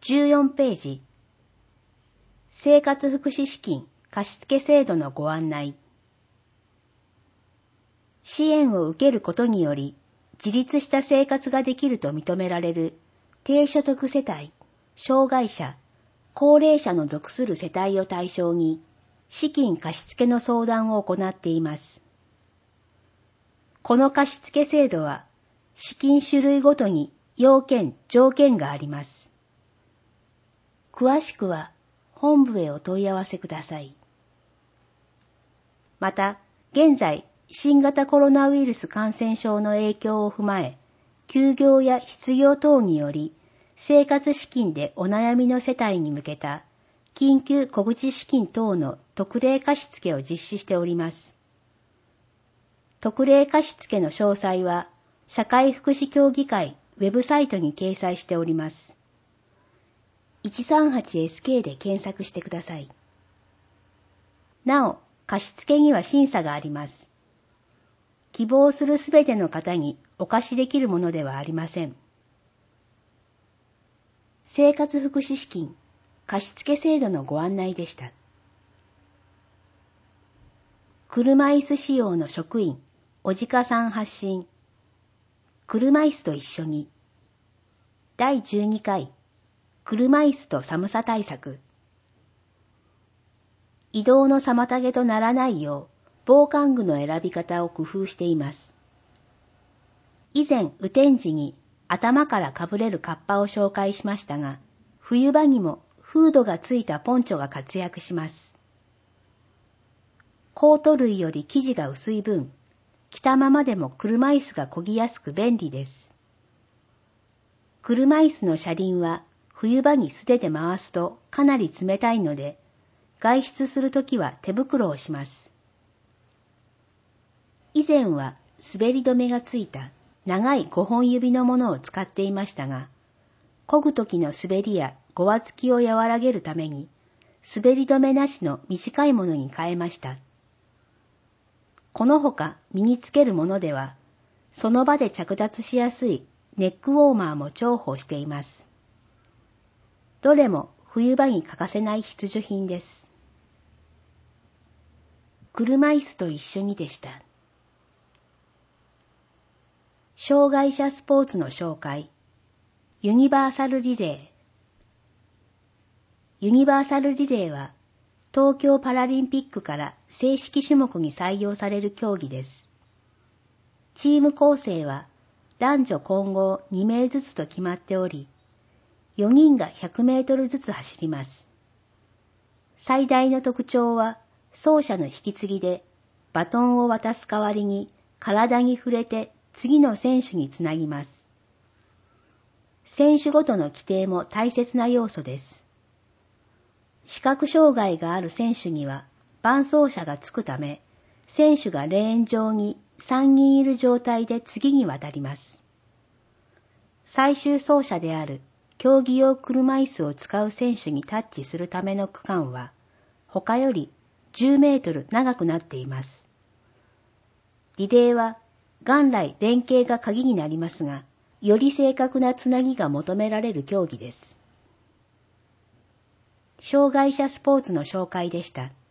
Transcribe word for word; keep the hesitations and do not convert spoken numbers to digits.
じゅうよんページ。生活福祉資金貸付制度のご案内。支援を受けることにより、自立した生活ができると認められる低所得世帯、障害者、高齢者の属する世帯を対象に、資金貸付の相談を行っています。この貸付制度は、資金種類ごとに要件・条件があります。詳しくは、本部へお問い合わせください。また、現在、新型コロナウイルス感染症の影響を踏まえ、休業や失業等により、生活資金でお悩みの世帯に向けた、緊急小口資金等の特例貸付を実施しております。特例貸付の詳細は、社会福祉協議会ウェブサイトに掲載しております。いちさんはちエスケー で検索してください。なお、貸付には審査があります。希望するすべての方にお貸しできるものではありません。生活福祉資金貸付制度のご案内でした。車椅子使用の職員、おじかさん発信。車椅子と一緒に。だいじゅうにかい、車椅子と寒さ対策。移動の妨げとならないよう、防寒具の選び方を工夫しています。以前、雨天時に頭からかぶれるカッパを紹介しましたが、冬場にもフードがついたポンチョが活躍します。コート類より生地が薄い分、着たままでも車椅子が漕ぎやすく便利です。車椅子の車輪は冬場に素手で回すとかなり冷たいので、外出するときは手袋をします。以前は滑り止めがついた長いごほん指のものを使っていましたが、漕ぐときの滑りやごわつきを和らげるために、滑り止めなしの短いものに変えました。このほか身につけるものでは、その場で着脱しやすいネックウォーマーも重宝しています。どれも冬場に欠かせない必需品です。車椅子と一緒にでした。障害者スポーツの紹介。ユニバーサルリレー。ユニバーサルリレーは、東京パラリンピックから正式種目に採用される競技です。チーム構成は男女混合にめいずつと決まっており、よにんがひゃくメートルずつ走ります。最大の特徴は、走者の引き継ぎで、バトンを渡す代わりに体に触れて次の選手につなぎます。選手ごとの規定も大切な要素です。視覚障害がある選手には伴走者がつくため、選手がレーン上にさんにんいる状態で次に渡ります。最終走者である競技用車椅子を使う選手にタッチするための区間は、他よりじゅうメートル長くなっています。リレーは元来連携が鍵になりますが、より正確なつなぎが求められる競技です。障害者スポーツの紹介でした。